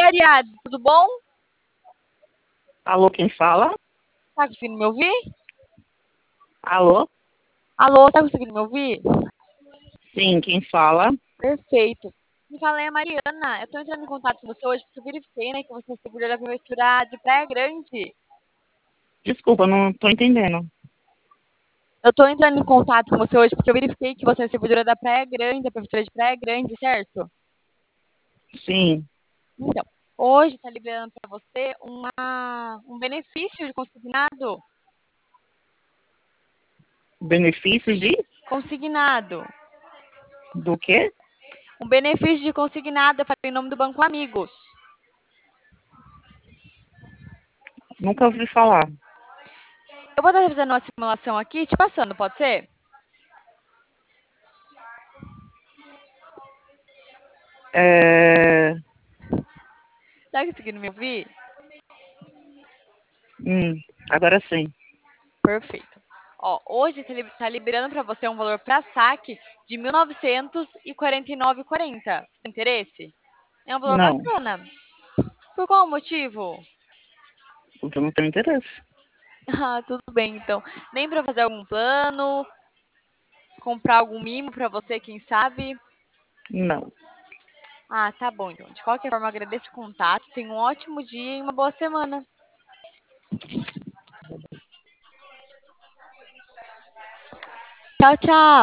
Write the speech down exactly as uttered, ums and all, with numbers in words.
Ariadne, tudo bom? Alô, quem fala? Tá conseguindo me ouvir? Alô? Alô, tá conseguindo me ouvir? Sim, quem fala? Perfeito. Me fala aí, a Mariana. Eu tô entrando em contato com você hoje porque eu verifiquei, né, que você é servidora da Prefeitura de Praia Grande. Desculpa, não tô entendendo. Eu tô entrando em contato com você hoje porque eu verifiquei que você é servidora da Praia Grande, da Prefeitura de Praia Grande, certo? Sim, Então, hoje tá liberando para você uma, um benefício de consignado. benefícios de Consignado. do quê? Um benefício de consignado, eu falei em nome do Banco Amigos. Nunca ouvi falar. Eu vou estar fazendo uma simulação aqui, te passando, pode ser? É... Tá conseguindo me ouvir? Hum, agora sim. Perfeito. Ó, hoje tá li- tá liberando para você um valor para saque de mil novecentos e quarenta e nove e quarenta. Você tem interesse? É um valor Não, bacana. Por qual motivo? porque eu não tenho interesse. Ah, tudo bem, então. Nem para fazer algum plano, comprar algum mimo para você, quem sabe? Não. Ah, tá bom, então. De qualquer forma, agradeço o contato. Tenha um ótimo dia e uma boa semana. Tchau, tchau.